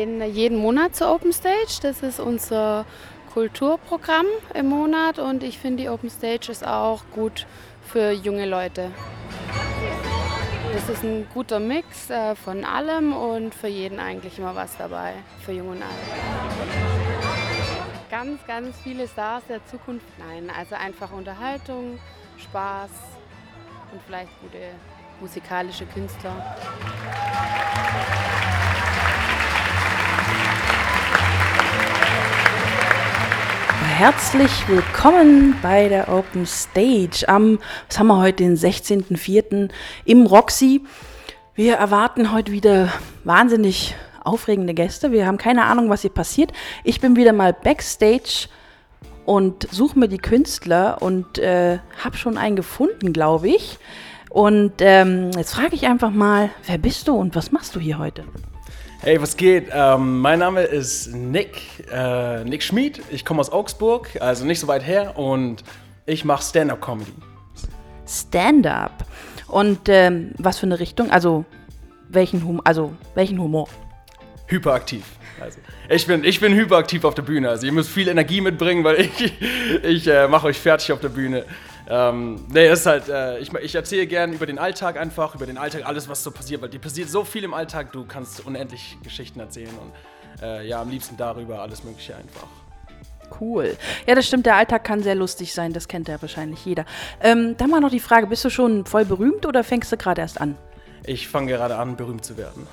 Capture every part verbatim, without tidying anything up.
gehen jeden Monat zur Open Stage. Das ist unser Kulturprogramm im Monat und ich finde, die Open Stage ist auch gut für junge Leute. Das ist ein guter Mix äh, von allem und für jeden eigentlich immer was dabei, für Jung und Alt. Ganz, ganz viele Stars der Zukunft, nein, also einfach Unterhaltung, Spaß und vielleicht gute musikalische Künstler. Herzlich willkommen bei der Open Stage am, was haben wir heute, den sechzehnten vierten im Roxy. Wir erwarten heute wieder wahnsinnig aufregende Gäste. Wir haben keine Ahnung, was hier passiert. Ich bin wieder mal Backstage und suche mir die Künstler und äh, habe schon einen gefunden, glaube ich. Und ähm, jetzt frage ich einfach mal, wer bist du und was machst du hier heute? Hey, was geht? Ähm, mein Name ist Nick, äh, Nick Schmid. Ich komme aus Augsburg, also nicht so weit her, und ich mache Stand-up-Comedy. Stand-up. Und ähm, was für eine Richtung? Also welchen, hum- also welchen Humor? Hyperaktiv. Also, ich bin, ich bin hyperaktiv auf der Bühne. Also ihr müsst viel Energie mitbringen, weil ich, ich äh, mache euch fertig auf der Bühne. Ähm, nee, das ist halt, äh, ich, ich erzähle gern über den Alltag einfach, über den Alltag, alles was so passiert, weil dir passiert so viel im Alltag, du kannst unendlich Geschichten erzählen und äh, ja, am liebsten darüber alles Mögliche einfach. Cool. Ja, das stimmt, der Alltag kann sehr lustig sein, das kennt ja wahrscheinlich jeder. Ähm, dann mal noch die Frage, bist du schon voll berühmt oder fängst du gerade erst an? Ich fange gerade an, berühmt zu werden.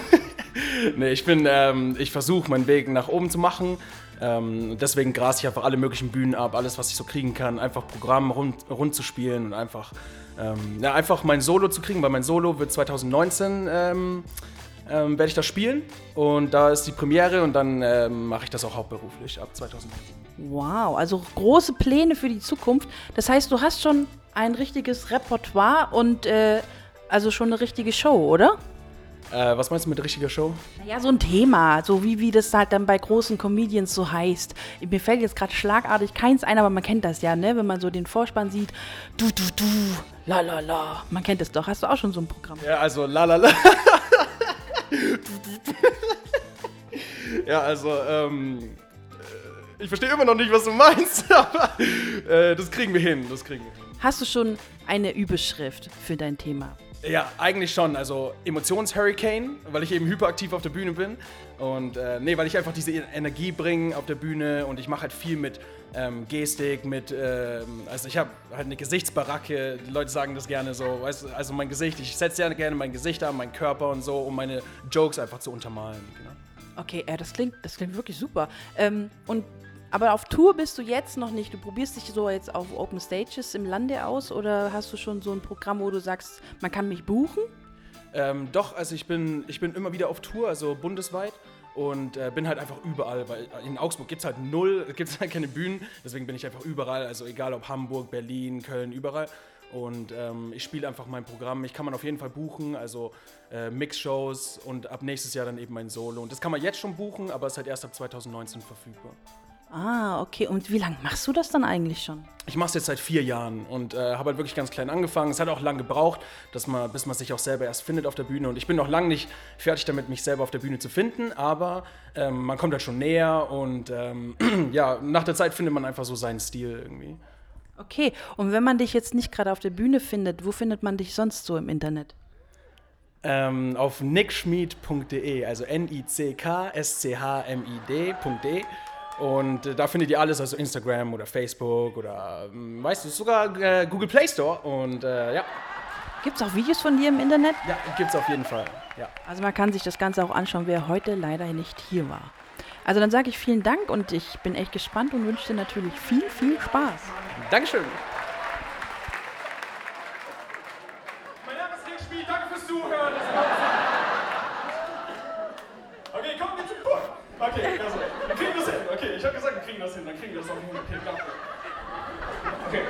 Nee, ich bin, ähm, ich versuche meinen Weg nach oben zu machen. Ähm, deswegen grase ich einfach alle möglichen Bühnen ab, alles, was ich so kriegen kann, einfach Programm rund, rund zu spielen und einfach, ähm, ja, einfach mein Solo zu kriegen, weil mein Solo wird zwanzig neunzehn, ähm, ähm, werde ich das spielen und da ist die Premiere und dann ähm, mache ich das auch hauptberuflich ab zwanzig neunzehn. Wow, also große Pläne für die Zukunft. Das heißt, du hast schon ein richtiges Repertoire und äh, also schon eine richtige Show, oder? Äh, was meinst du mit richtiger Show? Ja, so ein Thema, so wie, wie das halt dann bei großen Comedians so heißt. Mir fällt jetzt gerade schlagartig keins ein, aber man kennt das ja, ne? Wenn man so den Vorspann sieht, du, du, du, la, la, la. Man kennt es doch. Hast du auch schon so ein Programm? Ja, also la, la, la. Ja, also, ähm, ich verstehe immer noch nicht, was du meinst, aber äh, das kriegen wir hin, das kriegen wir hin. Hast du schon eine Überschrift für dein Thema? Ja, eigentlich schon. Also Emotions-Hurricane, weil ich eben hyperaktiv auf der Bühne bin. Und äh, nee, weil ich einfach diese Energie bringe auf der Bühne und ich mache halt viel mit ähm, Gestik, mit, ähm, also ich habe halt eine Gesichtsbaracke, die Leute sagen das gerne so, weißt du, also mein Gesicht, ich setze sehr gerne mein Gesicht an, meinen Körper und so, um meine Jokes einfach zu untermalen. Genau. Okay, äh, das klingt, das klingt wirklich super. Ähm, und Aber auf Tour bist du jetzt noch nicht. Du probierst dich so jetzt auf Open Stages im Lande aus oder hast du schon so ein Programm, wo du sagst, man kann mich buchen? Ähm, doch, also ich bin, ich bin immer wieder auf Tour, also bundesweit und äh, bin halt einfach überall, weil in Augsburg gibt es halt null, gibt es halt keine Bühnen, deswegen bin ich einfach überall, also egal ob Hamburg, Berlin, Köln, überall. Und ähm, ich spiele einfach mein Programm. Ich kann man auf jeden Fall buchen, also äh, Mix-Shows und ab nächstes Jahr dann eben mein Solo. Und das kann man jetzt schon buchen, aber es ist halt erst ab zwanzig neunzehn verfügbar. Ah, okay. Und wie lange machst du das dann eigentlich schon? Ich mache es jetzt seit vier Jahren und äh, habe halt wirklich ganz klein angefangen. Es hat auch lange gebraucht, dass man, bis man sich auch selber erst findet auf der Bühne. Und ich bin noch lange nicht fertig damit, mich selber auf der Bühne zu finden, aber ähm, man kommt halt schon näher und ähm, ja, nach der Zeit findet man einfach so seinen Stil irgendwie. Okay, und wenn man dich jetzt nicht gerade auf der Bühne findet, wo findet man dich sonst so im Internet? Ähm, auf nickschmid punkt de, also N I C K S C H M I D punkt de. Und äh, da findet ihr alles, also Instagram oder Facebook oder, ähm, weißt du, sogar äh, Google Play Store. Und äh, ja. Gibt es auch Videos von dir im Internet? Ja, gibt's auf jeden Fall, ja. Also man kann sich das Ganze auch anschauen, wer heute leider nicht hier war. Also dann sage ich vielen Dank und ich bin echt gespannt und wünsche dir natürlich viel, viel Spaß. Dankeschön. Mein Name ist Nick Schmid, danke fürs Zuhören. Okay, kommen wir zum Punkt. Okay, also, wir kriegen das hin. Okay, ich habe gesagt, wir kriegen das hin, dann kriegen wir das auch hin. Okay, danke. Okay.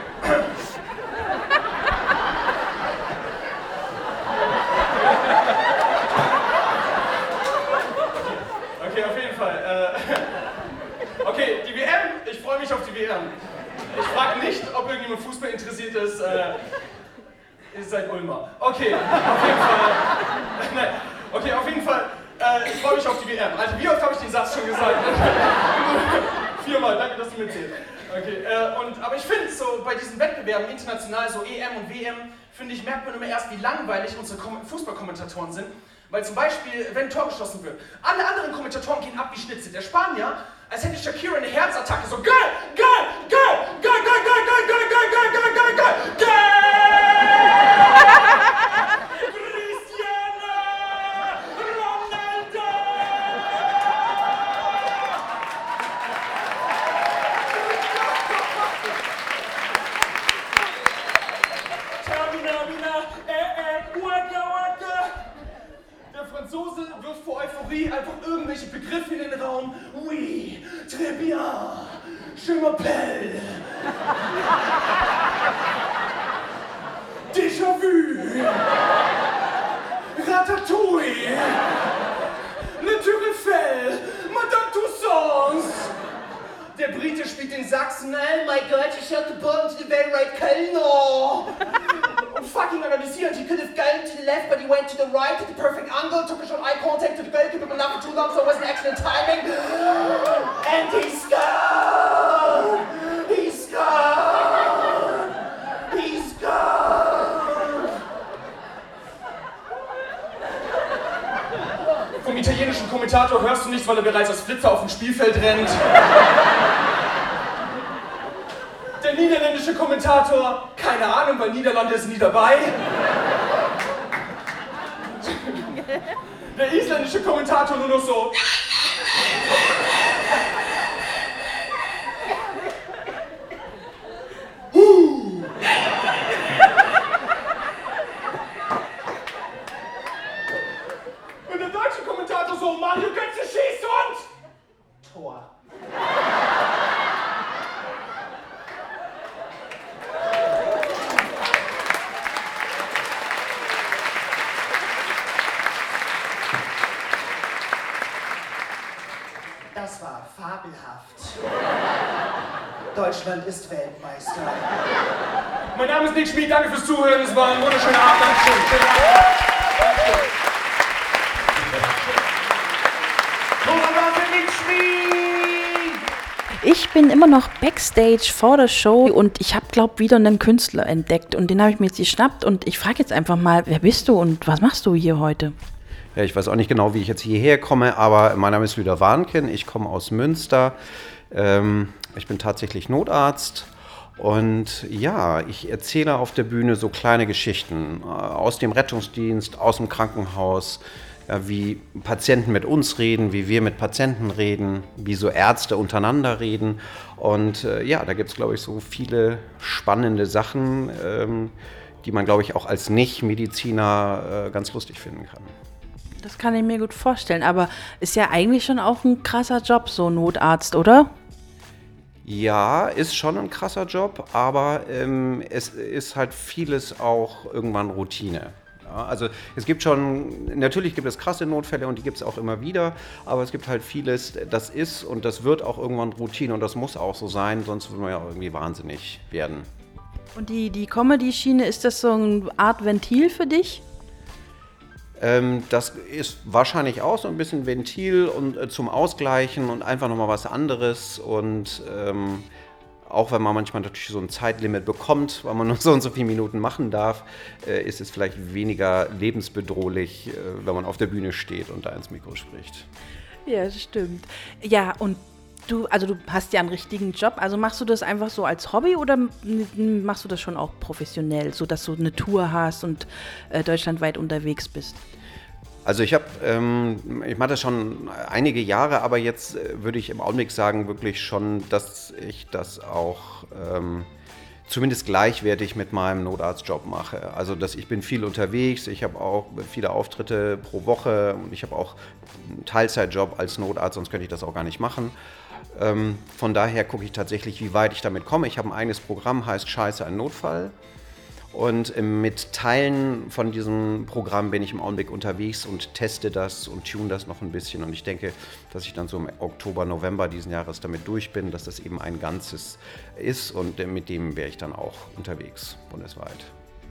Okay, auf jeden Fall. Äh, okay, die W M, ich freue mich auf die W M. Ich frage nicht, ob irgendjemand Fußball interessiert ist. Äh, ihr seid Ulmer. Okay, auf jeden Fall. Nein, okay, auf jeden Fall. Äh, ich freue mich auf die W M. Also wie oft habe ich den Satz schon gesagt? Viermal, danke, dass du mitzählst. Okay, äh, und, aber ich finde so, bei diesen Wettbewerben, international, so E M und W M, finde ich, merkt man immer erst, wie langweilig unsere Kom- Fußballkommentatoren sind. Weil zum Beispiel, wenn ein Tor geschossen wird, alle anderen Kommentatoren gehen ab wie Schnitzel. Der Spanier, als hätte Shakira eine Herzattacke, so geil, geil, geil, geil, geil, geil, geil, geil, geil, geil, geil, geil, geil, geil. Cristiano Ronaldo! Termina, mina, eh, eh, waka, waka. Der Franzose wirft vor Euphorie einfach irgendwelche Begriffe in den Raum. Oui, très bien, je m'appelle. Déjà vu. Ratatouille. Le Tour Eiffel. Madame Tussauds. Der Brite spielt den Sachsen. Oh my God, he shot the ball into the very right Kölner. Und fucking analysiert. He could have gone to the left, but he went to the right at the perfect angle, took a shot eye contact to the goalkeeper, but not for too long, so it wasn't excellent timing. And he scored! He scored! He scored! Vom italienischen Kommentator hörst du nichts, weil er bereits als Flitzer auf dem Spielfeld rennt. Der niederländische Kommentator, keine Ahnung, weil Niederlande ist nie dabei. Der isländische Kommentator nur noch so. Huh. Und der deutsche Kommentator so, Mario Götze schießt und Tor. Das war fabelhaft. Deutschland ist Weltmeister. Mein Name ist Nick Schmid, danke fürs Zuhören, es war ein wunderschöner Abend. Dankeschön. Schönen Abend. Ich bin immer noch Backstage vor der Show und ich habe, glaube ich, wieder einen Künstler entdeckt und den habe ich mir jetzt geschnappt und ich frage jetzt einfach mal, wer bist du und was machst du hier heute? Ja, ich weiß auch nicht genau, wie ich jetzt hierher komme, aber mein Name ist Lüder Warnken, ich komme aus Münster, ähm, ich bin tatsächlich Notarzt und ja, ich erzähle auf der Bühne so kleine Geschichten äh, aus dem Rettungsdienst, aus dem Krankenhaus, ja, wie Patienten mit uns reden, wie wir mit Patienten reden, wie so Ärzte untereinander reden und äh, ja, da gibt es, glaube ich, so viele spannende Sachen, ähm, die man, glaube ich, auch als Nicht-Mediziner äh, ganz lustig finden kann. Das kann ich mir gut vorstellen, aber ist ja eigentlich schon auch ein krasser Job, so Notarzt, oder? Ja, ist schon ein krasser Job, aber ähm, es ist halt vieles auch irgendwann Routine. Ja, also es gibt schon, natürlich gibt es krasse Notfälle und die gibt es auch immer wieder, aber es gibt halt vieles, das ist und das wird auch irgendwann Routine und das muss auch so sein, sonst würde man ja auch irgendwie wahnsinnig werden. Und die, die Comedy-Schiene, ist das so eine Art Ventil für dich? Ähm, das ist wahrscheinlich auch so ein bisschen Ventil und äh, zum Ausgleichen und einfach nochmal was anderes und ähm, auch wenn man manchmal natürlich so ein Zeitlimit bekommt, weil man nur so und so viele Minuten machen darf, äh, ist es vielleicht weniger lebensbedrohlich, äh, wenn man auf der Bühne steht und da ins Mikro spricht. Ja, das stimmt. Ja, und du, also du hast ja einen richtigen Job, also machst du das einfach so als Hobby oder m- machst du das schon auch professionell, so dass du eine Tour hast und äh, deutschlandweit unterwegs bist? Also ich habe, ähm, ich mache das schon einige Jahre, aber jetzt äh, würde ich im Augenblick sagen wirklich schon, dass ich das auch ähm, zumindest gleichwertig mit meinem Notarztjob mache. Also dass ich bin viel unterwegs, ich habe auch viele Auftritte pro Woche und ich habe auch einen Teilzeitjob als Notarzt, sonst könnte ich das auch gar nicht machen. Ähm, von daher gucke ich tatsächlich, wie weit ich damit komme. Ich habe ein eigenes Programm, heißt Scheiße, ein Notfall. Und mit Teilen von diesem Programm bin ich im Augenblick unterwegs und teste das und tune das noch ein bisschen. Und ich denke, dass ich dann so im Oktober, November diesen Jahres damit durch bin, dass das eben ein Ganzes ist. Und mit dem wäre ich dann auch unterwegs, bundesweit.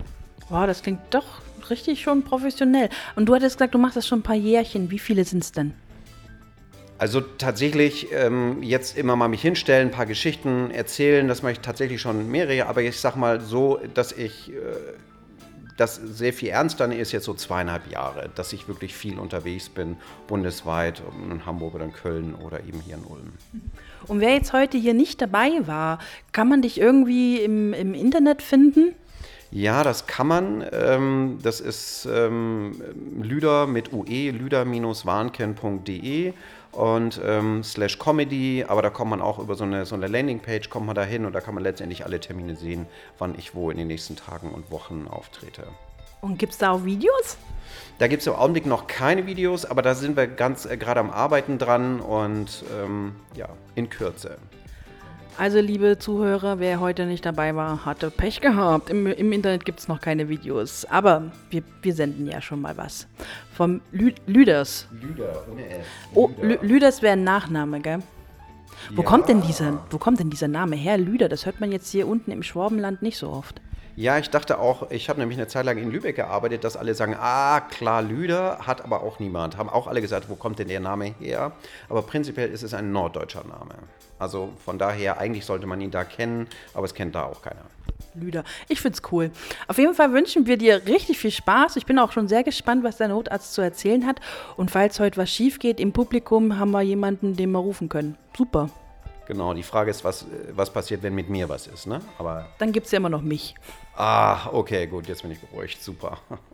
Wow, das klingt doch richtig schon professionell. Und du hattest gesagt, du machst das schon ein paar Jährchen. Wie viele sind es denn? Also tatsächlich ähm, jetzt immer mal mich hinstellen, ein paar Geschichten erzählen, das mache ich tatsächlich schon mehrere, aber ich sag mal so, dass ich äh, das sehr viel ernster ist, jetzt so zweieinhalb Jahre, dass ich wirklich viel unterwegs bin, bundesweit, in Hamburg oder in Köln oder eben hier in Ulm. Und wer jetzt heute hier nicht dabei war, kann man dich irgendwie im, im Internet finden? Ja, das kann man. Ähm, das ist ähm, Lüder mit U E, lüder-warnken punkt de und ähm, slash Comedy, aber da kommt man auch über so eine, so eine Landingpage, kommt man da hin und da kann man letztendlich alle Termine sehen, wann ich wo in den nächsten Tagen und Wochen auftrete. Und gibt es da auch Videos? Da gibt es im Augenblick noch keine Videos, aber da sind wir ganz äh, gerade am Arbeiten dran und ähm, ja, in Kürze. Also liebe Zuhörer, wer heute nicht dabei war, hatte Pech gehabt. Im, im Internet gibt es noch keine Videos, aber wir, wir senden ja schon mal was. Vom Lü- Lüders. Lüder, ohne S. Oh, Lü- Lüders wäre ein Nachname, gell? Wo, Ja. kommt denn dieser, wo kommt denn dieser Name her, Lüder? Das hört man jetzt hier unten im Schwabenland nicht so oft. Ja, ich dachte auch, ich habe nämlich eine Zeit lang in Lübeck gearbeitet, dass alle sagen, ah, klar, Lüder, hat aber auch niemand. Haben auch alle gesagt, wo kommt denn der Name her? Aber prinzipiell ist es ein norddeutscher Name. Also von daher, eigentlich sollte man ihn da kennen, aber es kennt da auch keiner. Lüder. Ich find's cool. Auf jeden Fall wünschen wir dir richtig viel Spaß. Ich bin auch schon sehr gespannt, was der Notarzt zu erzählen hat. Und falls heute was schief geht im Publikum, haben wir jemanden, den wir rufen können. Super. Genau, die Frage ist, was, was passiert, wenn mit mir was ist, ne? Aber, Dann gibt's ja immer noch mich. ah, okay, gut, jetzt bin ich beruhigt, super.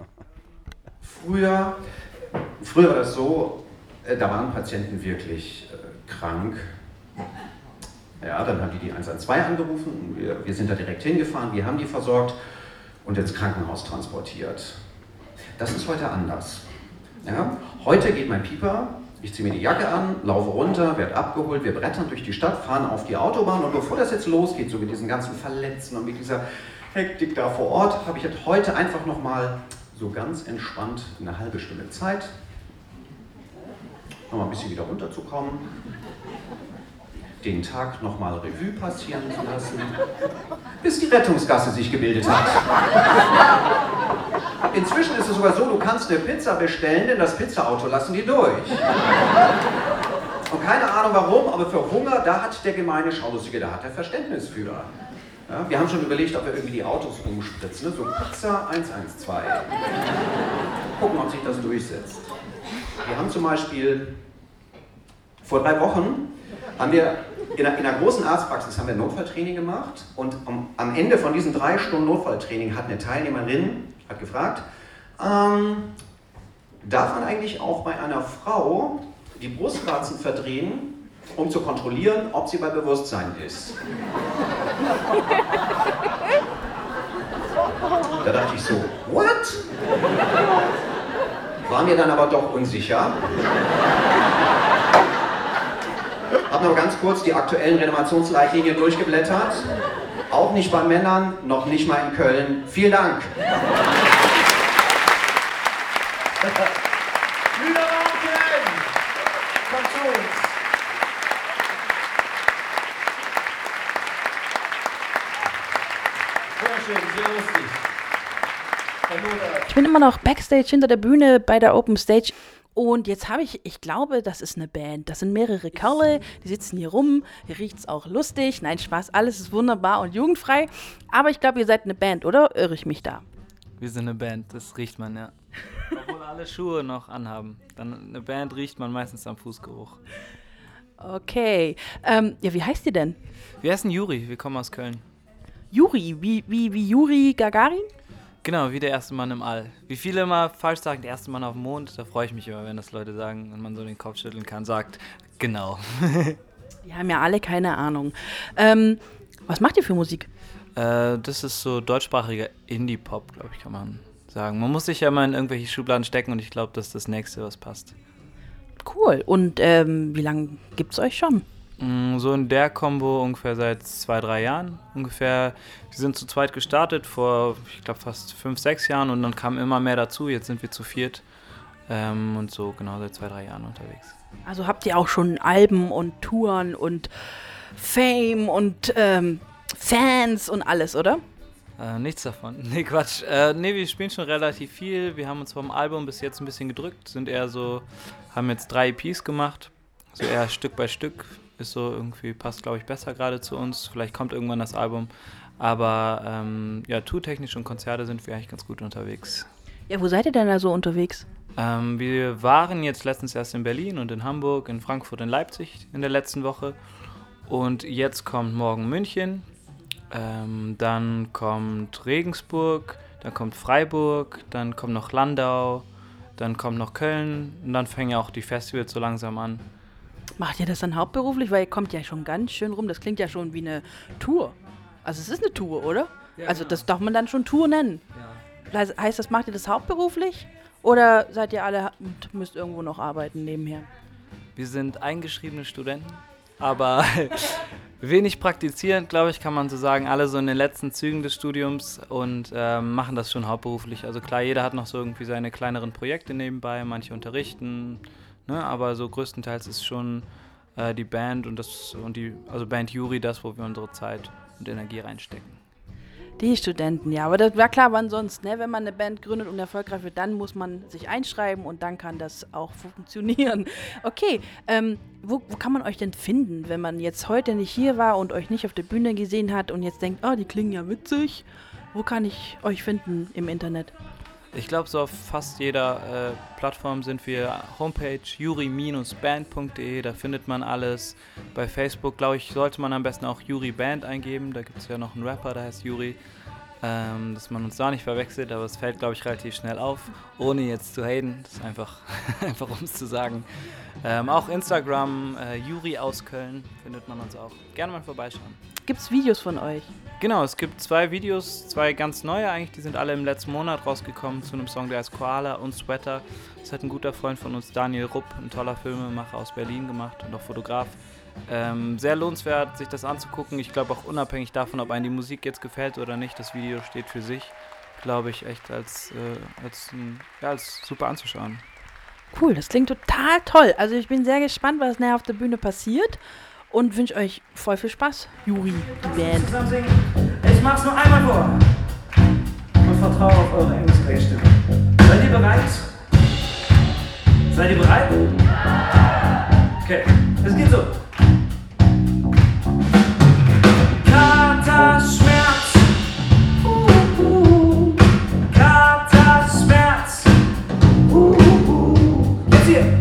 Früher, früher war das so, äh, da waren Patienten wirklich äh, krank. Ja, dann haben die die eins eins zwei angerufen, wir, wir sind da direkt hingefahren, wir haben die versorgt und ins Krankenhaus transportiert. Das ist heute anders. Ja, heute geht mein Pieper, ich ziehe mir die Jacke an, laufe runter, werde abgeholt, wir brettern durch die Stadt, fahren auf die Autobahn und bevor das jetzt losgeht, so mit diesen ganzen Verletzten und mit dieser Hektik da vor Ort, habe ich jetzt heute einfach nochmal so ganz entspannt eine halbe Stunde Zeit, nochmal ein bisschen wieder runterzukommen, den Tag nochmal Revue passieren zu lassen, bis die Rettungsgasse sich gebildet hat. Inzwischen ist es sogar so, du kannst eine Pizza bestellen, denn das Pizzaauto lassen die durch. Und keine Ahnung warum, aber für Hunger, da hat der gemeine Schaulustige, da hat er Verständnis für. Ja, wir haben schon überlegt, ob wir irgendwie die Autos umspritzen, ne? So Pizza eins eins zwei. Gucken, ob sich das durchsetzt. Wir haben zum Beispiel vor drei Wochen haben wir in einer, in einer großen Arztpraxis haben wir Notfalltraining gemacht und am, am Ende von diesen drei Stunden Notfalltraining hat eine Teilnehmerin hat gefragt, ähm, darf man eigentlich auch bei einer Frau die Brustwarzen verdrehen, um zu kontrollieren, ob sie bei Bewusstsein ist? Da dachte ich so, what? War mir dann aber doch unsicher. Hab noch ganz kurz die aktuellen Renovationsleitlinien durchgeblättert. Auch nicht bei Männern, noch nicht mal in Köln. Vielen Dank. Lüderwarnken! Kommt zu uns! Sehr schön, sehr lustig. Herr Notarzt. Ich bin immer noch Backstage hinter der Bühne bei der Open Stage. Und jetzt habe ich, ich glaube, das ist eine Band. Das sind mehrere Kerle, die sitzen hier rum. Hier riecht es auch lustig. Nein, Spaß, alles ist wunderbar und jugendfrei. Aber ich glaube, ihr seid eine Band, oder? Irre ich mich da? Wir sind eine Band, das riecht man, ja. Obwohl alle Schuhe noch anhaben. Dann eine Band riecht man meistens am Fußgeruch. Okay. Ähm, ja, wie heißt ihr denn? Wir heißen Juri, wir kommen aus Köln. Juri, wie, wie, wie Juri Gagarin? Genau, wie der erste Mann im All. Wie viele immer falsch sagen, der erste Mann auf dem Mond, da freue ich mich immer, wenn das Leute sagen und man so den Kopf schütteln kann, sagt, genau. Die haben ja alle keine Ahnung. Ähm, was macht ihr für Musik? äh, das ist so deutschsprachiger Indie-Pop, glaube ich, kann man sagen. Man muss sich ja mal in irgendwelche Schubladen stecken und ich glaube, das ist das Nächste, was passt. Cool. Und ähm, wie lange gibt's euch schon? So in der Kombo ungefähr seit zwei, drei Jahren ungefähr. Wir sind zu zweit gestartet vor, ich glaube, fast fünf, sechs Jahren und dann kam immer mehr dazu. Jetzt sind wir zu viert ähm, und so genau seit zwei, drei Jahren unterwegs. Also habt ihr auch schon Alben und Touren und Fame und ähm, Fans und alles, oder? Äh, nichts davon. Nee, Quatsch. Äh, nee, wir spielen schon relativ viel. Wir haben uns vom Album bis jetzt ein bisschen gedrückt. Sind eher so, haben jetzt drei E Ps gemacht. So eher Stück bei Stück. Ist so irgendwie, passt glaube ich besser gerade zu uns. Vielleicht kommt irgendwann das Album. Aber ähm, ja, tourtechnisch und Konzerte sind wir eigentlich ganz gut unterwegs. Ja, wo seid ihr denn da so unterwegs? Ähm, wir waren jetzt letztens erst in Berlin und in Hamburg, in Frankfurt, in Leipzig in der letzten Woche. Und jetzt kommt morgen München. Ähm, dann kommt Regensburg, dann kommt Freiburg, dann kommt noch Landau, dann kommt noch Köln und dann fangen ja auch die Festivals so langsam an. Macht ihr das dann hauptberuflich? Weil ihr kommt ja schon ganz schön rum. Das klingt ja schon wie eine Tour. Also es ist eine Tour, oder? Ja, also das darf man dann schon Tour nennen. Ja. Heißt, heißt das, macht ihr das hauptberuflich? Oder seid ihr alle und müsst irgendwo noch arbeiten nebenher? Wir sind eingeschriebene Studenten, aber wenig praktizierend, glaube ich, kann man so sagen. Alle so in den letzten Zügen des Studiums und ähm, machen das schon hauptberuflich. Also klar, jeder hat noch so irgendwie seine kleineren Projekte nebenbei, manche unterrichten, ne? Aber so größtenteils ist schon äh, die Band und das und die, also Band Juri, das, wo wir unsere Zeit und Energie reinstecken. Die Studenten, ja, aber das war klar, wann sonst, ne? Wenn man eine Band gründet und erfolgreich wird, dann muss man sich einschreiben und dann kann das auch funktionieren. Okay, ähm, wo, wo kann man euch denn finden, wenn man jetzt heute nicht hier war und euch nicht auf der Bühne gesehen hat und jetzt denkt, oh, die klingen ja witzig, wo kann ich euch finden im Internet? Ich glaube, so auf fast jeder äh, Plattform sind wir. Homepage juri Bindestrich band punkt de, da findet man alles. Bei Facebook, glaube ich, sollte man am besten auch Juri Band eingeben. Da gibt es ja noch einen Rapper, der heißt Juri. Ähm, dass man uns da nicht verwechselt, aber es fällt, glaube ich, relativ schnell auf. Ohne jetzt zu haten, das ist einfach, einfach um es zu sagen. Ähm, auch Instagram, äh, Juri aus Köln, findet man uns auch. Gerne mal vorbeischauen. Gibt es Videos von euch? Genau, es gibt zwei Videos, zwei ganz neue eigentlich, die sind alle im letzten Monat rausgekommen zu einem Song, der heißt Koala und Sweater. Das hat ein guter Freund von uns, Daniel Rupp, ein toller Filmemacher aus Berlin gemacht und auch Fotograf. Ähm, sehr lohnenswert, sich das anzugucken. Ich glaube auch unabhängig davon, ob einem die Musik jetzt gefällt oder nicht, das Video steht für sich, glaube ich, echt als, äh, als, ja, als super anzuschauen. Cool, das klingt total toll. Also ich bin sehr gespannt, was nachher auf der Bühne passiert. Und wünsche euch voll viel Spaß, Juri, die Band. Ich mach's nur einmal vor. Und vertraue auf eure Englisch-Stimme. Seid ihr bereit? Seid ihr bereit? Okay, es geht so. Katerschmerz. Uh, uh. Katerschmerz. Uh, uh. Jetzt hier.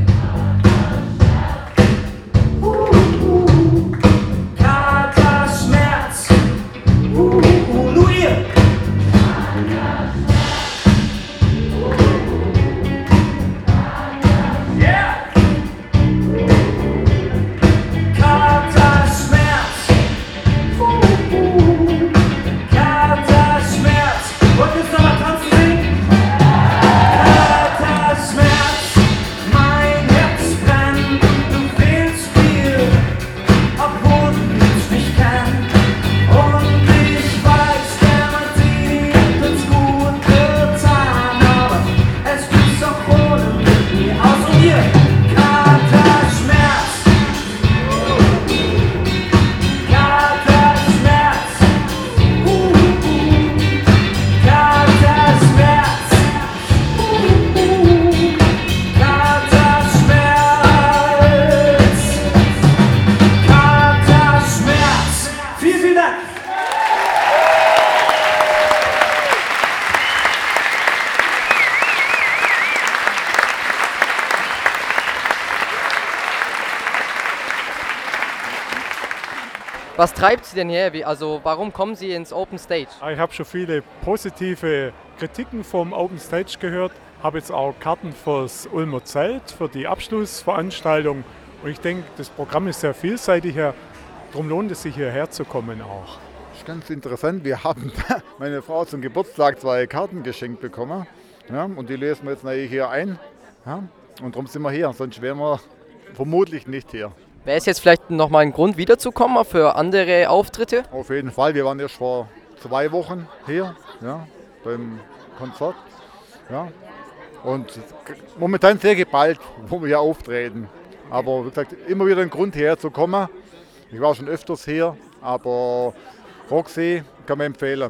Was treibt Sie denn her? Wie, also warum kommen Sie ins Open Stage? Ich habe schon viele positive Kritiken vom Open Stage gehört, habe jetzt auch Karten fürs Ulmer Zelt, für die Abschlussveranstaltung und ich denke, das Programm ist sehr vielseitig, darum lohnt es sich hierher zu kommen auch. Das ist ganz interessant, wir haben meine Frau zum Geburtstag zwei Karten geschenkt bekommen, ja, und die lösen wir jetzt natürlich hier ein, ja, und darum sind wir hier, sonst wären wir vermutlich nicht hier. Wäre es jetzt vielleicht nochmal ein Grund wiederzukommen für andere Auftritte? Auf jeden Fall, wir waren erst vor zwei Wochen hier, ja, beim Konzert. Ja, und momentan sehr geballt, wo wir hier auftreten. Aber wie gesagt, immer wieder ein Grund hierher zu kommen. Ich war schon öfters hier, aber Roxy kann man empfehlen.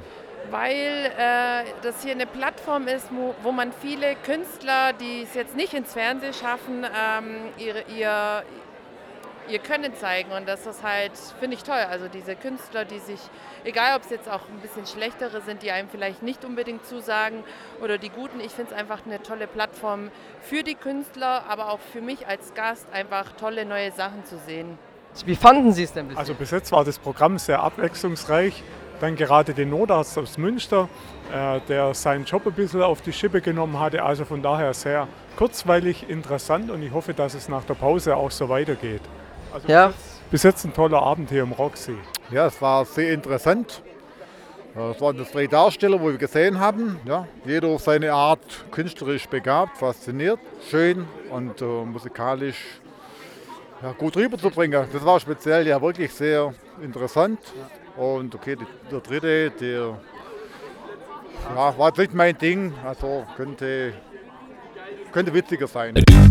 weil äh, das hier eine Plattform ist, wo, wo man viele Künstler, die es jetzt nicht ins Fernsehen schaffen, ähm, ihre, ihr, ihr Können zeigen. Und das ist halt, finde ich toll. Also diese Künstler, die sich, egal ob es jetzt auch ein bisschen schlechtere sind, die einem vielleicht nicht unbedingt zusagen oder die guten, ich finde es einfach eine tolle Plattform für die Künstler, aber auch für mich als Gast einfach tolle neue Sachen zu sehen. Wie fanden Sie es denn bis jetzt? Also bis jetzt war das Programm sehr abwechslungsreich. Dann gerade den Notarzt aus Münster, äh, der seinen Job ein bisschen auf die Schippe genommen hatte. Also von daher sehr kurzweilig, interessant und ich hoffe, dass es nach der Pause auch so weitergeht. Also ja. bis, jetzt, bis jetzt ein toller Abend hier im Roxy. Ja, es war sehr interessant. Es waren das drei Darsteller, wo wir gesehen haben. Ja, jeder auf seine Art künstlerisch begabt, fasziniert, schön und äh, musikalisch ja, gut rüberzubringen. Das war speziell ja wirklich sehr interessant. Und okay, der dritte, der ja, war nicht mein Ding, also könnte, könnte witziger sein.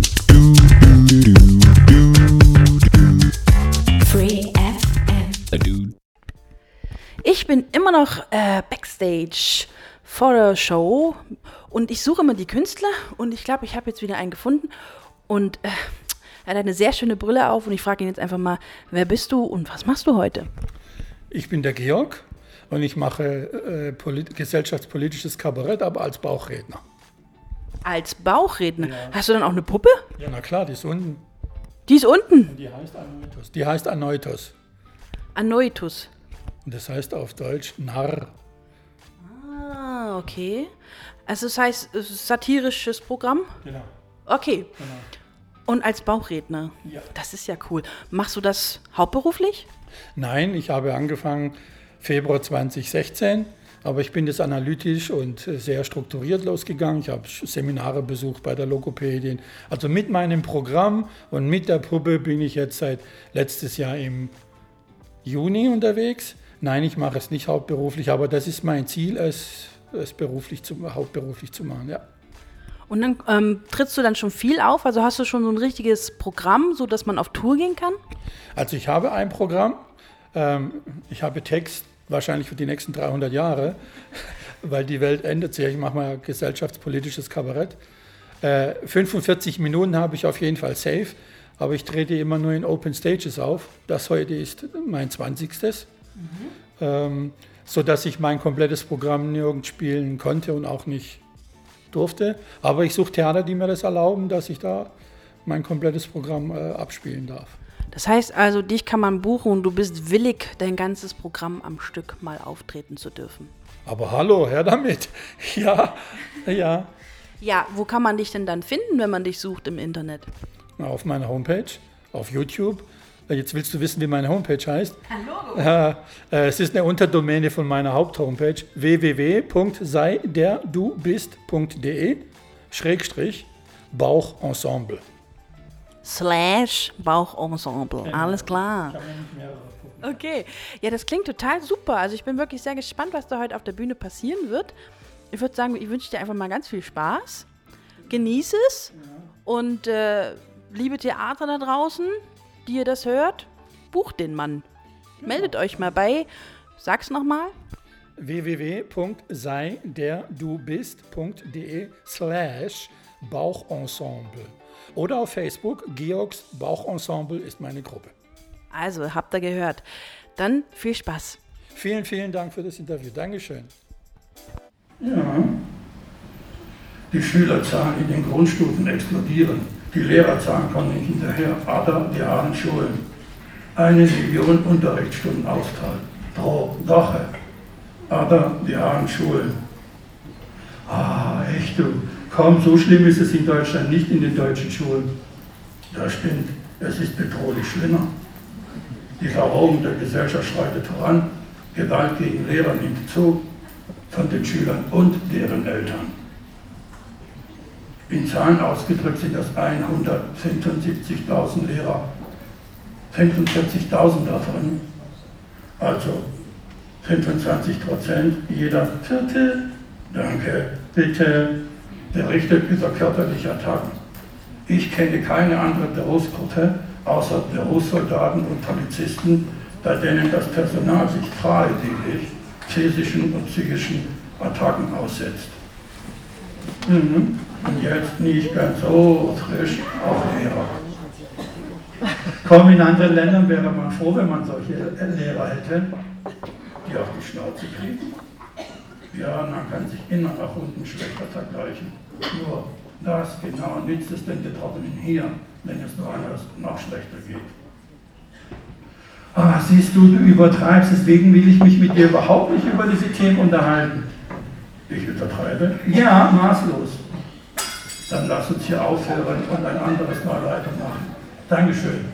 Free F M. Ich bin immer noch äh, Backstage vor der Show und ich suche immer die Künstler und ich glaube, ich habe jetzt wieder einen gefunden und äh, er hat eine sehr schöne Brille auf und ich frage ihn jetzt einfach mal, wer bist du und was machst du heute? Ich bin der Georg und ich mache äh, polit- gesellschaftspolitisches Kabarett, aber als Bauchredner. Als Bauchredner? Ja. Hast du dann auch eine Puppe? Ja, na klar, die ist unten. Die ist unten? Und die heißt Anoitos. Die heißt Anoitos. Anoitos. Und das heißt auf Deutsch Narr. Ah, okay. Also das heißt, es ist satirisches Programm? Genau. Okay. Genau. Und als Bauchredner? Ja. Das ist ja cool. Machst du das hauptberuflich? Nein, ich habe angefangen Februar zweitausendsechzehn, aber ich bin jetzt analytisch und sehr strukturiert losgegangen. Ich habe Seminare besucht bei der Logopädin. Also mit meinem Programm und mit der Puppe bin ich jetzt seit letztes Jahr im Juni unterwegs. Nein, ich mache es nicht hauptberuflich, aber das ist mein Ziel, es, es beruflich zu, hauptberuflich zu machen, ja. Und dann ähm, trittst du dann schon viel auf? Also hast du schon so ein richtiges Programm, sodass man auf Tour gehen kann? Also ich habe ein Programm, ähm, ich habe Text wahrscheinlich für die nächsten dreihundert Jahre, weil die Welt ändert sich. Ich mache mal gesellschaftspolitisches Kabarett. Äh, fünfundvierzig Minuten habe ich auf jeden Fall safe, aber ich trete immer nur in Open Stages auf. Das heute ist mein zwanzigstes Mhm. Ähm, sodass ich mein komplettes Programm nirgends spielen konnte und auch nicht durfte. Aber ich suche Theater, die mir das erlauben, dass ich da mein komplettes Programm äh, abspielen darf. Das heißt also, dich kann man buchen und du bist willig, dein ganzes Programm am Stück mal auftreten zu dürfen. Aber hallo, her damit. Ja, ja. Ja, wo kann man dich denn dann finden, wenn man dich sucht im Internet? Auf meiner Homepage, auf YouTube. Jetzt willst du wissen, wie meine Homepage heißt? Hallo. Äh, äh, es ist eine Unterdomäne von meiner Haupthomepage w w w punkt sei der du bist punkt d e Schrägstrich Bauchensemble. Slash Bauchensemble, Genau. Alles klar. Ich habe nämlich mehrere Puppen. Okay, ja, das klingt total super. Also ich bin wirklich sehr gespannt, was da heute auf der Bühne passieren wird. Ich würde sagen, ich wünsche dir einfach mal ganz viel Spaß. Genieße es. Ja. Und äh, liebe Theater da draußen, die ihr das hört, bucht den Mann. Ja. Meldet euch mal bei, sag's nochmal. w w w punkt sei der du bist punkt d e slash Bauchensemble. Oder auf Facebook, Georgs Bauchensemble ist meine Gruppe. Also, habt ihr gehört. Dann viel Spaß. Vielen, vielen Dank für das Interview. Dankeschön. Ja, die Schülerzahlen in den Grundstufen explodieren. Die Lehrerzahlen kommen nicht hinterher. Aber wir haben Schulen. Eine Million Unterrichtsstunden Ausfall pro Woche. Aber wir haben Schulen. Ah, echt du. Kaum so schlimm ist es in Deutschland nicht in den deutschen Schulen. Das stimmt, es ist bedrohlich schlimmer. Die Verrohung der Gesellschaft schreitet voran, Gewalt gegen Lehrer nimmt zu, von den Schülern und deren Eltern. In Zahlen ausgedrückt sind das hundertfünfundsiebzigtausend Lehrer, fünfundvierzigtausend davon, also fünfundzwanzig Prozent, jeder Vierte, danke, bitte, berichtet über körperliche Attacken. Ich kenne keine andere Berufsgruppe, außer Berufssoldaten und Polizisten, bei denen das Personal sich freiwillig physischen und psychischen Attacken aussetzt. Mhm. Und jetzt nicht ganz so frisch auch Lehrer. Kaum in anderen Ländern wäre man froh, wenn man solche Lehrer hätte, die auf die Schnauze kriegen. Ja, man kann sich immer nach unten schlechter vergleichen. Nur das genau nützt es den Betroffenen hier, wenn es nur anders noch schlechter geht. Ah, siehst du, du übertreibst, deswegen will ich mich mit dir überhaupt nicht über diese Themen unterhalten. Ich übertreibe? Ja, maßlos. Dann lass uns hier aufhören und ein anderes Mal weitermachen. Dankeschön.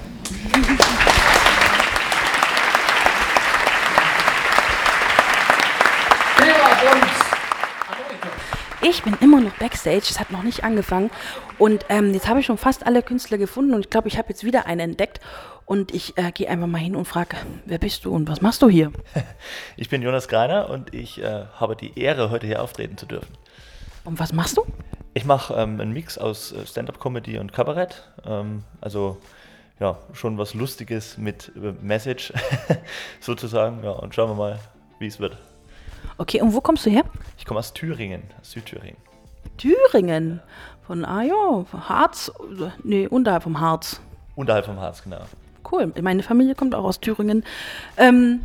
Ich bin immer noch Backstage, es hat noch nicht angefangen und ähm, jetzt habe ich schon fast alle Künstler gefunden und ich glaube, ich habe jetzt wieder einen entdeckt und ich äh, gehe einfach mal hin und frage, wer bist du und was machst du hier? Ich bin Jonas Greiner und ich äh, habe die Ehre, heute hier auftreten zu dürfen. Und was machst du? Ich mache ähm, einen Mix aus Stand-up-Comedy und Kabarett, ähm, also ja, schon was Lustiges mit äh, Message sozusagen, ja, und schauen wir mal, wie es wird. Okay, und wo kommst du her? Ich komme aus Thüringen, aus Südthüringen. Thüringen? Von, ah ja, Harz? Nee, unterhalb vom Harz. Unterhalb vom Harz, genau. Cool, meine Familie kommt auch aus Thüringen. Ähm,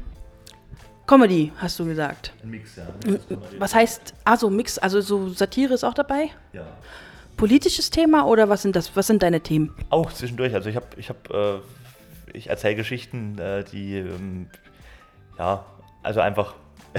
Comedy, hast du gesagt. Ein Mix, ja. Was heißt, also Mix, also so Satire ist auch dabei? Ja. Politisches Thema oder was sind das, was sind deine Themen? Auch zwischendurch, also ich habe, ich habe, äh, ich erzähle Geschichten, äh, die, ähm, ja, also einfach,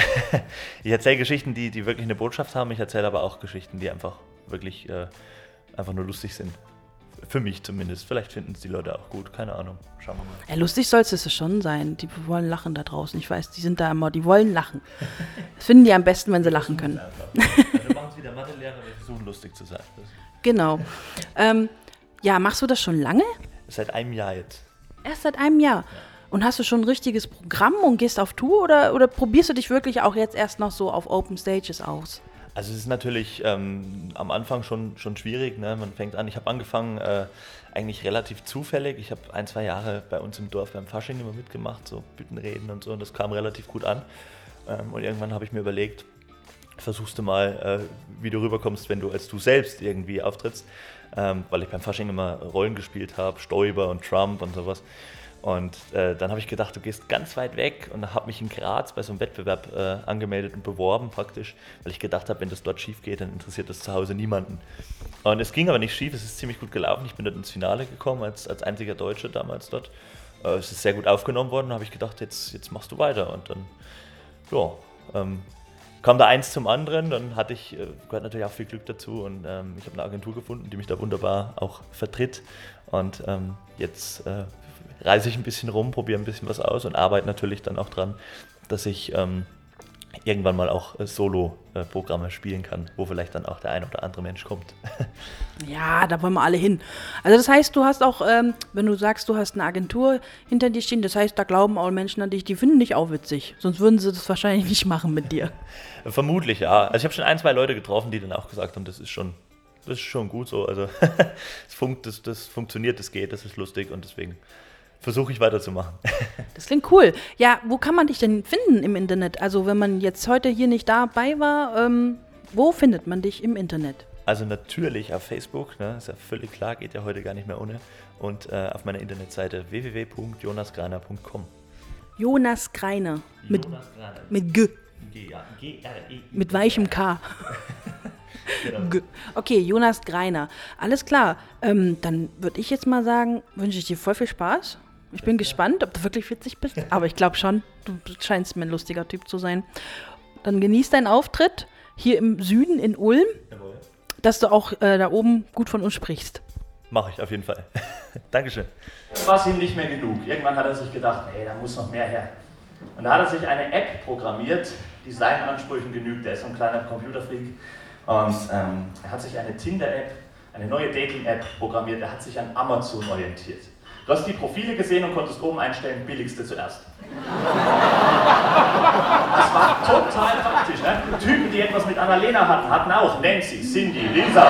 ich erzähle Geschichten, die, die wirklich eine Botschaft haben, ich erzähle aber auch Geschichten, die einfach wirklich äh, einfach nur lustig sind. Für mich zumindest. Vielleicht finden es die Leute auch gut, keine Ahnung. Schauen wir mal. Ja, lustig soll es schon sein. Die wollen lachen da draußen. Ich weiß, die sind da immer, die wollen lachen. Das finden die am besten, wenn sie lachen können. Wir machen es wieder Mathelehrer, wir versuchen lustig zu sein. Genau. Ähm, ja, machst du das schon lange? Seit einem Jahr jetzt. Erst seit einem Jahr? Ja. Und hast du schon ein richtiges Programm und gehst auf Tour oder, oder probierst du dich wirklich auch jetzt erst noch so auf Open Stages aus? Also es ist natürlich ähm, am Anfang schon, schon schwierig, ne? Man fängt an, ich habe angefangen äh, eigentlich relativ zufällig, ich habe ein, zwei Jahre bei uns im Dorf beim Fasching immer mitgemacht, so Büttenreden und so, und das kam relativ gut an. Ähm, und irgendwann habe ich mir überlegt, versuchst du mal, äh, wie du rüberkommst, wenn du als du selbst irgendwie auftrittst, ähm, weil ich beim Fasching immer Rollen gespielt habe, Stoiber und Trump und sowas. Und äh, dann habe ich gedacht, du gehst ganz weit weg und habe mich in Graz bei so einem Wettbewerb äh, angemeldet und beworben praktisch, weil ich gedacht habe, wenn das dort schief geht, dann interessiert das zu Hause niemanden. Und es ging aber nicht schief, es ist ziemlich gut gelaufen. Ich bin dort ins Finale gekommen, als, als einziger Deutsche damals dort. Äh, es ist sehr gut aufgenommen worden, da habe ich gedacht, jetzt, jetzt machst du weiter. Und dann, ja, ähm, kam da eins zum anderen, dann hatte ich, äh, gehört natürlich auch viel Glück dazu und ähm, ich habe eine Agentur gefunden, die mich da wunderbar auch vertritt. Und ähm, jetzt äh, reise ich ein bisschen rum, probiere ein bisschen was aus und arbeite natürlich dann auch dran, dass ich ähm, irgendwann mal auch äh, Solo-Programme spielen kann, wo vielleicht dann auch der ein oder andere Mensch kommt. Ja, da wollen wir alle hin. Also das heißt, du hast auch, ähm, wenn du sagst, du hast eine Agentur hinter dir stehen, das heißt, da glauben auch Menschen an dich, die finden dich auch witzig, sonst würden sie das wahrscheinlich nicht machen mit dir. Vermutlich, ja. Also ich habe schon ein, zwei Leute getroffen, die dann auch gesagt haben, das ist schon, das ist schon gut so, also das, funkt, das, das funktioniert, das geht, das ist lustig und deswegen versuche ich weiterzumachen. Das klingt cool. Ja, wo kann man dich denn finden im Internet? Also wenn man jetzt heute hier nicht dabei war, ähm, wo findet man dich im Internet? Also natürlich auf Facebook, ne, ist ja völlig klar, geht ja heute gar nicht mehr ohne. Und äh, auf meiner Internetseite w w w punkt jonas greiner punkt com. Jonas Greiner. Mit, Jonas Greiner. mit G. G, ja. G R E I. Mit weichem K. Genau. G. Okay, Jonas Greiner. Alles klar. Ähm, dann würde ich jetzt mal sagen, wünsche ich dir voll viel Spaß. Ich bin gespannt, ob du wirklich witzig bist, aber ich glaube schon, du scheinst mir ein lustiger Typ zu sein. Dann genieß deinen Auftritt hier im Süden in Ulm, Jawohl. Dass du auch äh, da oben gut von uns sprichst. Mache ich auf jeden Fall. Dankeschön. Das war es ihm nicht mehr genug. Irgendwann hat er sich gedacht, nee, da muss noch mehr her. Und da hat er sich eine App programmiert, die seinen Ansprüchen genügt. Er ist so ein kleiner Computerfreak. Und ähm, er hat sich eine Tinder-App, eine neue Dating-App programmiert. Er hat sich an Amazon orientiert. Du hast die Profile gesehen und konntest oben einstellen, billigste zuerst. Das war total praktisch. Ne? Typen, die etwas mit Annalena hatten, hatten auch Nancy, Cindy, Lisa.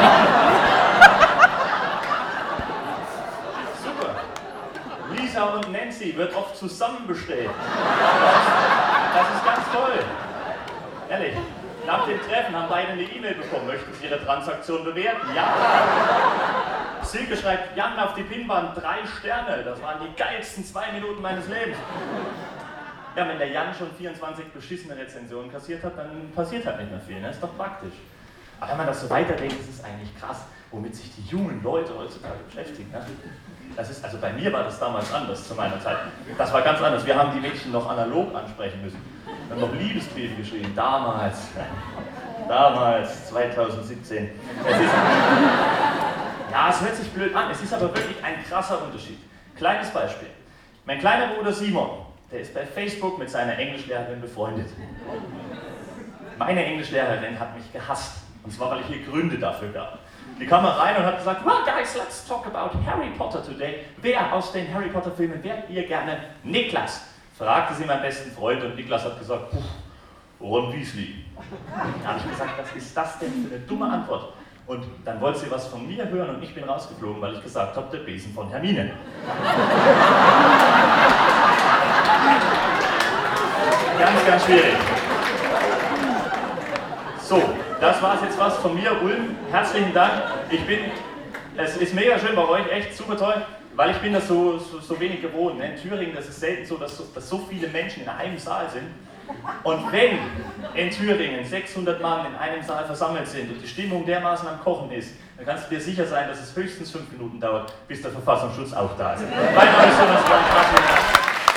Super. Lisa und Nancy wird oft zusammen bestellt. Das ist ganz toll. Ehrlich. Nach dem Treffen haben beide eine E-Mail bekommen. Möchten Sie Ihre Transaktion bewerten? Ja. Silke schreibt, Jan auf die Pinnwand, drei Sterne. Das waren die geilsten zwei Minuten meines Lebens. Ja, wenn der Jan schon vierundzwanzig beschissene Rezensionen kassiert hat, dann passiert halt nicht mehr viel. Ne? Ist doch praktisch. Aber wenn man das so weiterdenkt, ist es eigentlich krass, womit sich die jungen Leute heutzutage beschäftigen. Ne? Das ist, also bei mir war das damals anders zu meiner Zeit. Das war ganz anders. Wir haben die Mädchen noch analog ansprechen müssen. Wir haben noch Liebesbriefe geschrieben. Damals. Damals, zweitausendsiebzehn. Es ist, ja, es hört sich blöd an. Es ist aber wirklich ein krasser Unterschied. Kleines Beispiel. Mein kleiner Bruder Simon, der ist bei Facebook mit seiner Englischlehrerin befreundet. Meine Englischlehrerin hat mich gehasst. Und zwar, weil ich ihr Gründe dafür gab. Die kam mal rein und hat gesagt, well guys, let's talk about Harry Potter today. Wer aus den Harry Potter Filmen wärt ihr gerne? Niklas, fragte sie meinen besten Freund und Niklas hat gesagt, puh, Ron Weasley. Da habe ich gesagt, was ist das denn für eine dumme Antwort? Und dann wollte sie was von mir hören und ich bin rausgeflogen, weil ich gesagt habe, der Besen von Hermine. Ganz, ganz schwierig. So, das war's jetzt was von mir, Ulm. Herzlichen Dank. Ich bin, es ist mega schön bei euch, echt super toll, weil ich bin das so, so, so wenig gewohnt. Ne? In Thüringen, das ist selten so dass, so, dass so viele Menschen in einem Saal sind. Und wenn in Thüringen sechshundert Mann in einem Saal versammelt sind und die Stimmung dermaßen am Kochen ist, dann kannst du dir sicher sein, dass es höchstens fünf Minuten dauert, bis der Verfassungsschutz auch da ist. Mein Name ist Jonas Frank.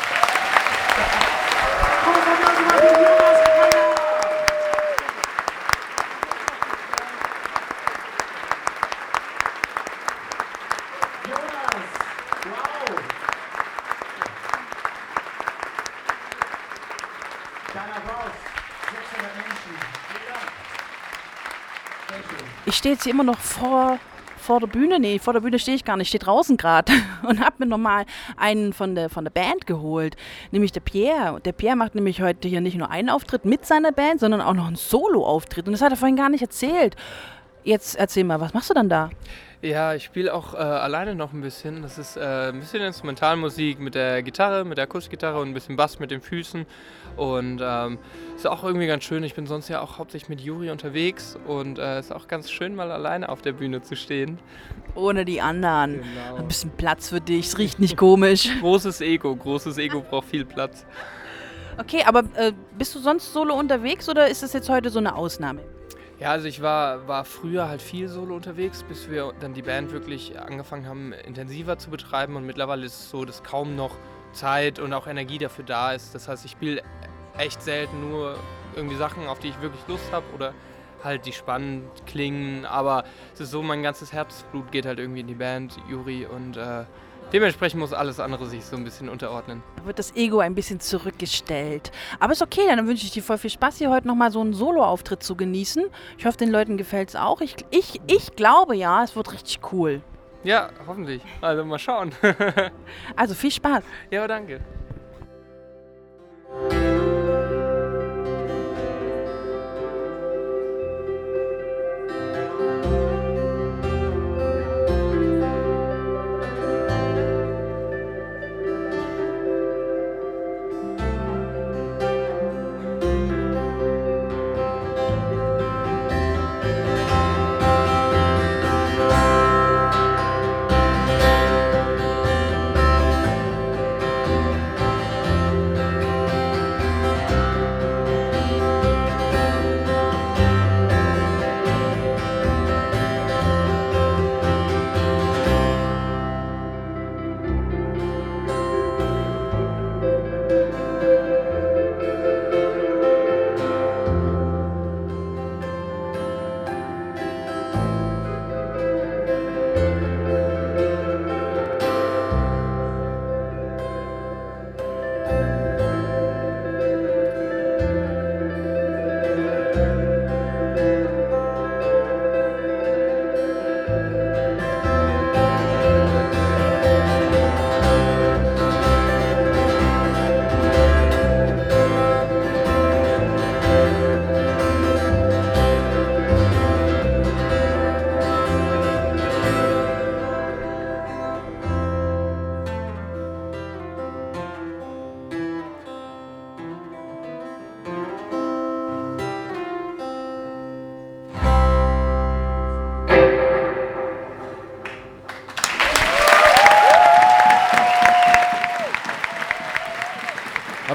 Ich stehe jetzt hier immer noch vor, vor der Bühne. Nee, vor der Bühne stehe ich gar nicht. Ich stehe draußen gerade und habe mir nochmal einen von der, von der Band geholt, nämlich der Pierre. Der Pierre macht nämlich heute hier nicht nur einen Auftritt mit seiner Band, sondern auch noch einen Solo-Auftritt. Und das hat er vorhin gar nicht erzählt. Jetzt erzähl mal, was machst du dann da? Ja, ich spiele auch äh, alleine noch ein bisschen. Das ist äh, ein bisschen Instrumentalmusik mit der Gitarre, mit der Akustikgitarre und ein bisschen Bass mit den Füßen. Und ähm, ist auch irgendwie ganz schön. Ich bin sonst ja auch hauptsächlich mit Juri unterwegs und es äh, ist auch ganz schön, mal alleine auf der Bühne zu stehen. Ohne die anderen. Genau. Ein bisschen Platz für dich, es riecht nicht komisch. Großes Ego, großes Ego braucht viel Platz. Okay, aber äh, bist du sonst solo unterwegs oder ist das jetzt heute so eine Ausnahme? Ja, also ich war, war früher halt viel solo unterwegs, bis wir dann die Band wirklich angefangen haben, intensiver zu betreiben. Und mittlerweile ist es so, dass kaum noch Zeit und auch Energie dafür da ist. Das heißt, ich spiele echt selten nur irgendwie Sachen, auf die ich wirklich Lust habe oder halt die spannend klingen. Aber es ist so, mein ganzes Herzblut geht halt irgendwie in die Band, Juri, und äh, dementsprechend muss alles andere sich so ein bisschen unterordnen. Da wird das Ego ein bisschen zurückgestellt. Aber ist okay, dann wünsche ich dir voll viel Spaß, hier heute nochmal so einen Solo-Auftritt zu genießen. Ich hoffe, den Leuten gefällt es auch. Ich, ich, ich glaube ja, es wird richtig cool. Ja, hoffentlich. Also mal schauen. Also viel Spaß. Ja, danke.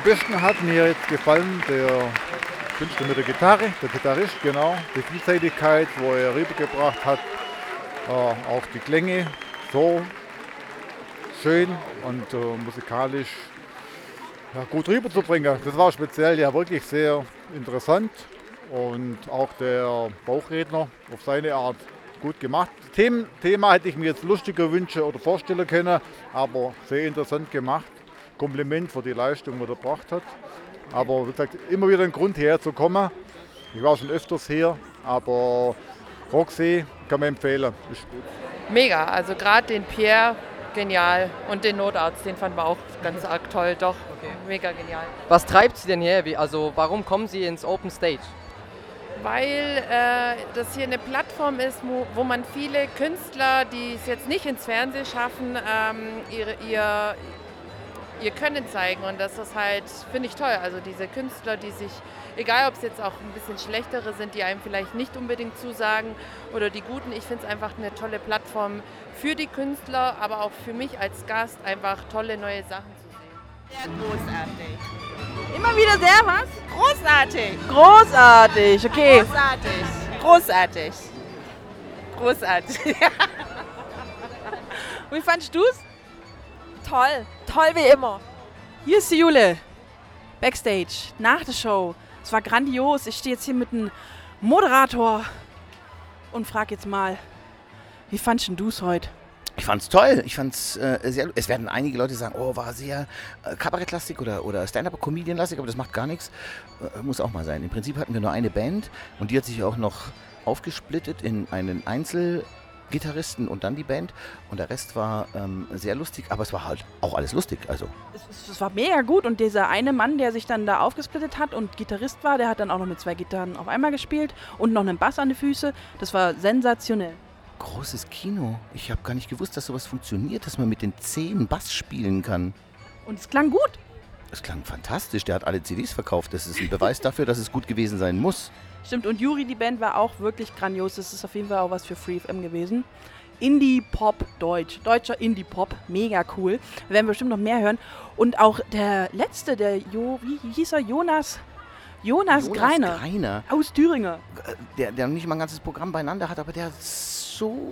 besten hat mir jetzt gefallen der Künstler mit der Gitarre, der Gitarrist, genau, die Vielseitigkeit, wo er rübergebracht hat, äh, auch die Klänge so schön und äh, musikalisch ja, gut rüberzubringen. Das war speziell ja wirklich sehr interessant und auch der Bauchredner auf seine Art gut gemacht. Them- Thema hätte ich mir jetzt lustiger wünschen oder vorstellen können, aber sehr interessant gemacht. Kompliment für die Leistung, die er gebracht hat. Aber wie gesagt, immer wieder ein Grund hierher zu kommen. Ich war schon öfters hier, aber Roxy kann man empfehlen. Ist gut. Mega, also gerade den Pierre, genial. Und den Notarzt, den fanden wir auch ganz arg toll. Doch, okay. Mega genial. Was treibt Sie denn her? Wie, also warum kommen Sie ins Open Stage? Weil äh, das hier eine Plattform ist, wo, wo man viele Künstler, die es jetzt nicht ins Fernsehen schaffen, ähm, ihre, ihr, ihr Können zeigen. Und das ist halt, finde ich toll. Also diese Künstler, die sich, egal ob es jetzt auch ein bisschen schlechtere sind, die einem vielleicht nicht unbedingt zusagen oder die guten, ich finde es einfach eine tolle Plattform für die Künstler, aber auch für mich als Gast einfach tolle neue Sachen zu sehen. Sehr großartig. Immer wieder sehr was? Großartig. Großartig, okay. Großartig. Großartig. Großartig. Wie fandest du es? Toll. Toll wie immer. Hier ist die Jule. Backstage, nach der Show. Es war grandios. Ich stehe jetzt hier mit einem Moderator und frage jetzt mal, wie fandest du es heute? Ich fand's toll. Ich fand's äh, sehr. Es werden einige Leute sagen, oh, war sehr äh, Kabarettlastig oder, oder Stand-up-Comedian-lastig, aber das macht gar nichts. Äh, muss auch mal sein. Im Prinzip hatten wir nur eine Band und die hat sich auch noch aufgesplittet in einen Einzelgitarristen und dann die Band. Und der Rest war ähm, sehr lustig, aber es war halt auch alles lustig. Also. Es, es war mega gut und dieser eine Mann, der sich dann da aufgesplittet hat und Gitarrist war, der hat dann auch noch mit zwei Gitarren auf einmal gespielt und noch einen Bass an die Füße. Das war sensationell. Großes Kino. Ich habe gar nicht gewusst, dass sowas funktioniert, dass man mit den Zehen Bass spielen kann. Und es klang gut. Es klang fantastisch. Der hat alle C Ds verkauft. Das ist ein Beweis dafür, dass es gut gewesen sein muss. Stimmt. Und Juri, die Band war auch wirklich grandios. Das ist auf jeden Fall auch was für Free F M gewesen. Indie-Pop Deutsch. Deutscher Indie-Pop. Mega cool. Wir werden bestimmt noch mehr hören. Und auch der letzte, der Jo, wie hieß er? Jonas... Jonas, Jonas Greiner. Greiner. Aus Thüringen. Der, der nicht mal ein ganzes Programm beieinander hat, aber der so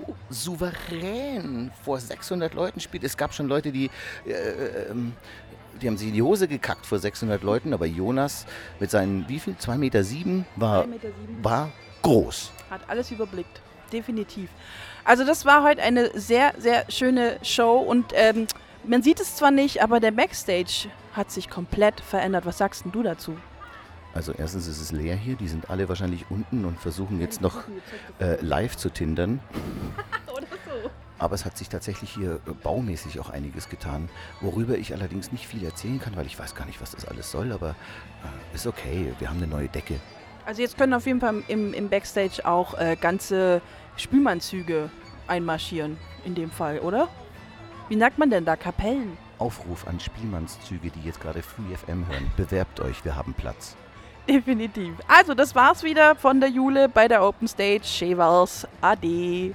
souverän vor sechshundert Leuten spielt. Es gab schon Leute, die, äh, die haben sich in die Hose gekackt vor sechshundert Leuten, aber Jonas mit seinen, wie viel, zwei Meter sieben war, zwei Meter sieben. war groß. Hat alles überblickt, definitiv. Also das war heute eine sehr, sehr schöne Show und ähm, man sieht es zwar nicht, aber der Backstage hat sich komplett verändert. Was sagst denn du dazu? Also erstens ist es leer hier, die sind alle wahrscheinlich unten und versuchen jetzt noch äh, live zu tindern. Oder so. Aber es hat sich tatsächlich hier äh, baumäßig auch einiges getan, worüber ich allerdings nicht viel erzählen kann, weil ich weiß gar nicht, was das alles soll, aber äh, ist okay, wir haben eine neue Decke. Also jetzt können auf jeden Fall im, im Backstage auch äh, ganze Spülmannzüge einmarschieren, in dem Fall, oder? Wie sagt man denn da? Kapellen? Aufruf an Spielmannszüge, die jetzt gerade Free F M hören. Bewerbt euch, wir haben Platz. Definitiv. Also, das war's wieder von der Jule bei der Open Stage. Schewals. Ade.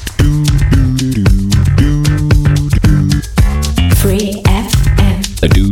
Free F M.